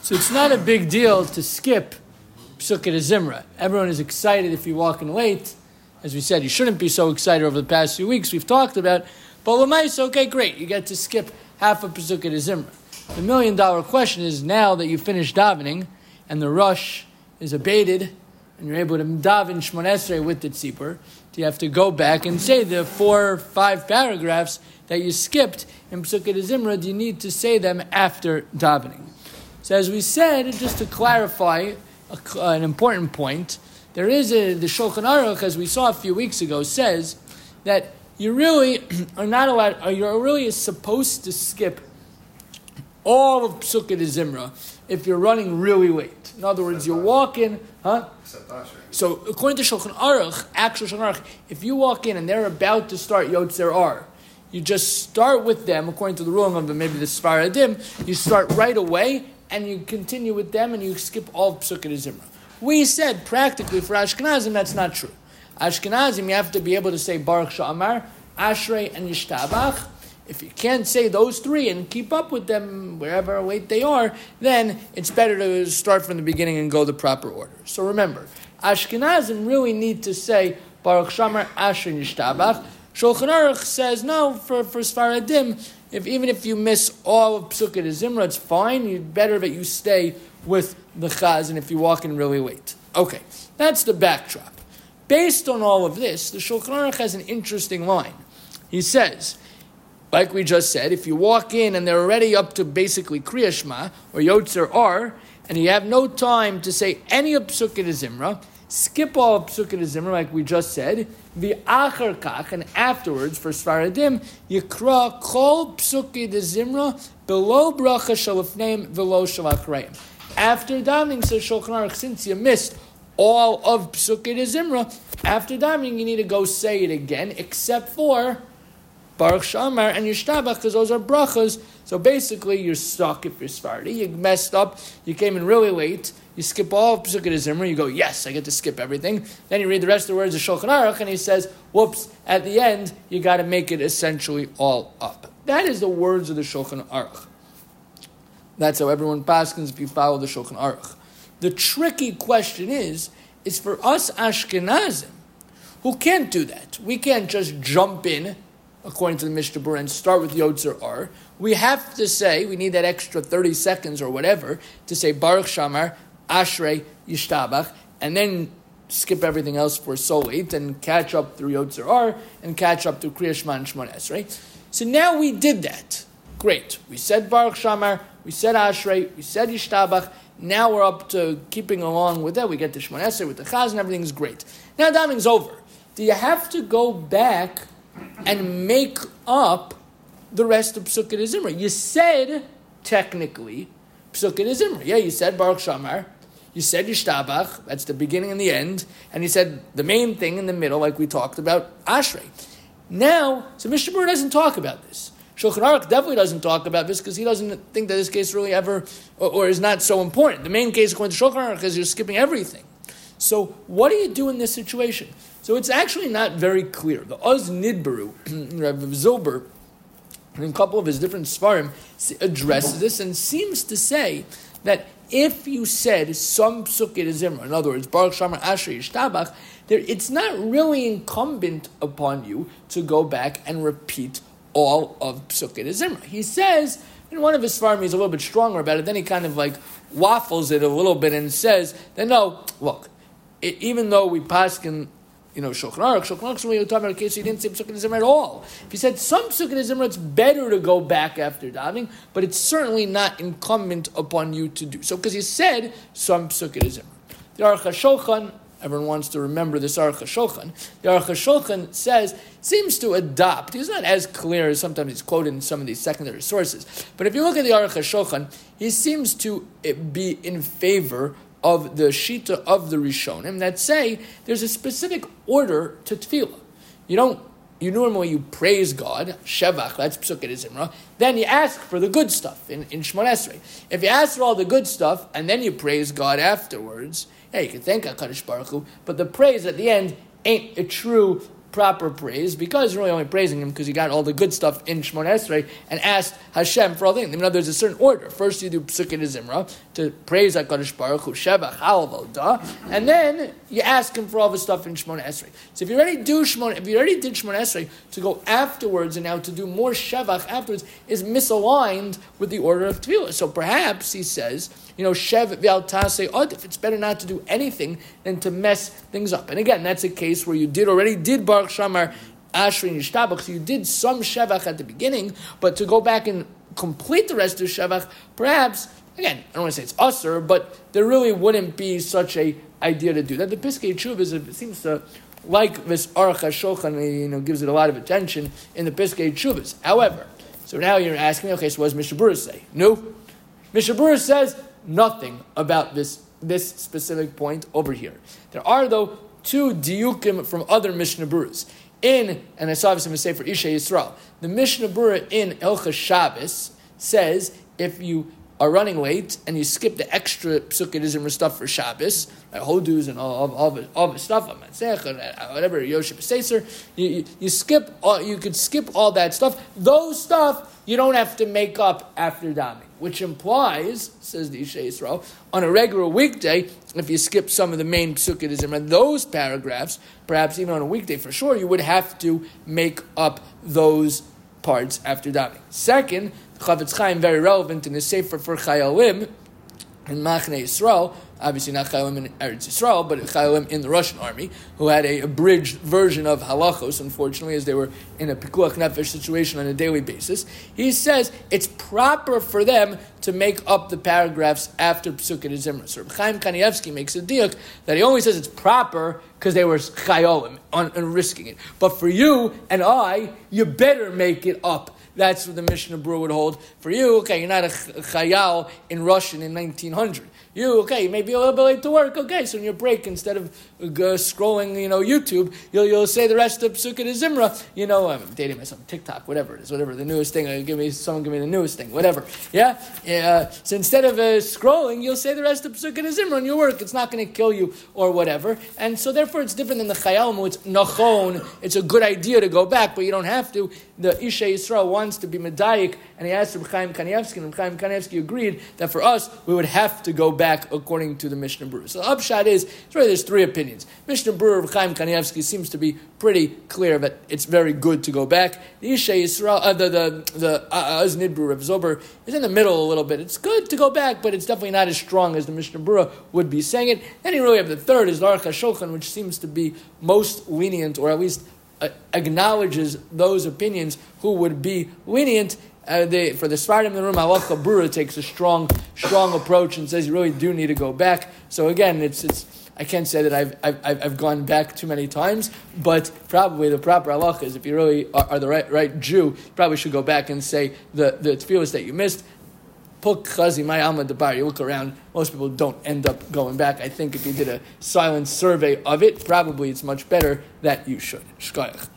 So it's not a big deal to skip Psukkah Zimra. Everyone is excited if you walk in late. As we said, you shouldn't be so excited over the past few weeks we've talked about. But Lamais, okay, great. You get to skip half of Psukkah Zimra. The $1 million question is, now that you finished davening and the rush is abated and you're able to daven Shmon Esrei with the tzipor, do you have to go back and say the 4 or 5 paragraphs that you skipped in Psukkah Zimra? Do you need to say them after davening? So as we said, just to clarify an important point, the Shulchan Aruch, as we saw a few weeks ago, says that you really are not allowed, or you're really supposed to skip all of Psukkah Zimra if you're running really late. In other words, you walk in, So according to Shulchan Aruch, actual Shulchan Aruch, if you walk in and they're about to start Yotzer Ar, you just start with them, according to the ruling of maybe the Sfaradim, you start right away, and you continue with them, and you skip all of Psukkah Zimra. We said, practically, for Ashkenazim, that's not true. Ashkenazim, you have to be able to say Baruch Sha'amar, Ashrei, and Yishtabach. If you can't say those 3 and keep up with them wherever late they are, then it's better to start from the beginning and go the proper order. So remember, Ashkenazim really need to say Baruch Sha'amar, Ashrei, and Yishtabach. Shulchan Aruch says, no, for Sfaradim, even if you miss all of Psukkah Zimra, it's fine. It's better that you stay with the Chazan if you walk in really late. Okay, that's the backdrop. Based on all of this, the Shulchan Aruch has an interesting line. He says, like we just said, if you walk in and they're already up to basically Kriya Shema or Yotzer Ar, and you have no time to say any of Psukkah Zimra, skip all of Psukkah Zimra, like we just said, the Achar Kach, and afterwards, for Sfaradim, Yikra Kol Psukkah Zimra below Bracha Shalifneim below Shalachreim. After davening, says Shulchan Aruch, since you missed all of Psukkah Zimra, after davening you need to go say it again, except for Baruch Sha'amar and Yishtabach, because those are brachas. So basically, you're stuck if you're Sephardi. You messed up, you came in really late, you skip all of Psukkah Zimra, you go, yes, I get to skip everything. Then you read the rest of the words of Shulchan Aruch, and he says, whoops, at the end, you got to make it essentially all up. That is the words of the Shulchan Aruch. That's how everyone paskins if you follow the Shulchan Aruch. The tricky question is for us Ashkenazim, who can't do that. We can't just jump in, according to the Mishnah Berurah, and start with Yotzer Ar. We have to say, we need that extra 30 seconds or whatever, to say Baruch Sha'amar, Ashrei, Yishtabach, and then skip everything else for so late, and catch up through Yotzer Ar, and catch up through Kriya Shema and Shmon Esrei. So now we did that. Great. We said Baruch Sha'amar, we said Ashrei, we said Yishtabach. Now we're up to keeping along with that. We get to Shmon Esrei with the Chaz, and everything's great. Now davening's over. Do you have to go back and make up the rest of Psukkah Zimra? You said, technically, Psukkah Zimra. Yeah, you said Baruch Sha'amar, you said Yishtabach, that's the beginning and the end, and you said the main thing in the middle, like we talked about, Ashrei. Now, so Mishnah Berurah doesn't talk about this. Shulchan Aruch definitely doesn't talk about this because he doesn't think that this case really ever, or is not so important. The main case, according to Shulchan Aruch, is you're skipping everything. So what do you do in this situation? So it's actually not very clear. The Oz Nidbaru, Rav Zilber, in a couple of his different Sfarim, addresses this and seems to say that if you said some Psukkah Zimra, in other words, Baruch Sha'amar, Ashrei, Yishtabach, it's not really incumbent upon you to go back and repeat all of Psukkah Zimra. He says, in one of his Sfarim, he's a little bit stronger about it, then he kind of like waffles it a little bit and says that no, look, even though we paskin, Shulchan Aruch really talking about a case he didn't say Psukkah Zimra at all. If he said some Psukkah Zimra, it's better to go back after davening, but it's certainly not incumbent upon you to do so, because he said some Psukkah Zimra. The Aruch HaShulchan, everyone wants to remember this Aruch HaShulchan. The Aruch HaShulchan seems to adopt, he's not as clear as sometimes he's quoted in some of these secondary sources, but if you look at the Aruch HaShulchan, he seems to be in favor of the Shita of the Rishonim that say there's a specific order to tefillah. You normally praise God, Shevach, that's Psukkah Zimra, then you ask for the good stuff in Shmon Esrei. If you ask for all the good stuff and then you praise God afterwards, you can thank HaKadosh Baruch Hu, but the praise at the end ain't a true proper praise, because you're really only praising him because you got all the good stuff in Shemona Esrei and asked Hashem for all things. There's a certain order. First you do Psukkah de Zimra to praise HaKadosh Baruch Hu, Shevach, Hal, Voda, and then you ask him for all the stuff in Shemona Esrei. So if you already did Shemona Esrei, to go afterwards and now to do more Shevach afterwards is misaligned with the order of Tefillah. So perhaps he says, Shev V'al Tasei Adif, it's better not to do anything than to mess things up. And again, that's a case where you already did Baruch Shamar Ashri Nishtabach, so you did some Shevach at the beginning, but to go back and complete the rest of Shevach, perhaps, again, I don't want to say it's usher, but there really wouldn't be such a idea to do that. The Piskei Teshuvos seems to like this Aruch HaShulchan, gives it a lot of attention in the Piskei Teshuvos. However, so now you're asking me, okay, so what does Mishnah Berurah say? No. Mishnah Berurah says nothing about this specific point over here. There are, though, two diukim from other Mishnah Berurahs. And I saw this in the Sefer Isha Yisrael. The Mishnah Berurah in Hilchos Shabbos says if you are running late and you skip the extra Psukkah de Zimra stuff for Shabbos, Hodus and all the stuff, whatever, Yosheb Seser, you skip all, you could skip all that stuff. Those stuff you don't have to make up after davening, which implies, says the Isha Yisrael, on a regular weekday, if you skip some of the main Psukkah de Zimra, those paragraphs, perhaps even on a weekday for sure, you would have to make up those parts after davening. Second, Chavetz Chaim, very relevant in the Sefer for Chayalim in Machne Yisrael, obviously not Chayalim in Eretz Yisrael, but Chayalim in the Russian army, who had a abridged version of halachos, unfortunately, as they were in a pikuach nefesh situation on a daily basis. He says it's proper for them to make up the paragraphs after Psukkah de Zimra. So Chaim Kanievsky makes a diuk that he only says it's proper because they were chayolim and risking it. But for you and I, you better make it up. That's what the Mishnah Berurah would hold. For you, okay, you're not a chayal in Russian in 1900. You may be a little bit late to work. Okay, so in your break, instead of scrolling, YouTube, you'll say the rest of Psukkah de Zimra. I'm dating myself, TikTok, whatever it is, whatever the newest thing. Someone give me the newest thing, whatever. Yeah. So instead of scrolling, you'll say the rest of Psukkah de Zimra in your work. It's not going to kill you or whatever. And so therefore, it's different than the Chayal. It's nachon. It's a good idea to go back, but you don't have to. The Isha Yisrael wants to be medayik, and he asked Reb Chaim Kanievsky, and Reb Chaim Kanievsky agreed that for us, we would have to go back according to the Mishnah Berurah. So the upshot is, there's three opinions. Mishnah Berurah, Reb Chaim Kanievsky seems to be pretty clear that it's very good to go back. The Isha Yisrael, the Aznid Berurah, Reb Zober, is in the middle a little bit. It's good to go back, but it's definitely not as strong as the Mishnah Berurah would be saying it. Then you really have the third, is Aruch HaShulchan, which seems to be most lenient, or at least acknowledges those opinions who would be lenient. For the Sfardim in the room, Halacha Berurah takes a strong approach and says you really do need to go back. So again, it's I can't say that I've gone back too many times, but probably the proper halacha is if you really are the right Jew, you probably should go back and say the tefillos that you missed. Puk chazi my alma debar. You look around, most people don't end up going back. I think if you did a silent survey of it, probably it's much better that you should. Shkoyach.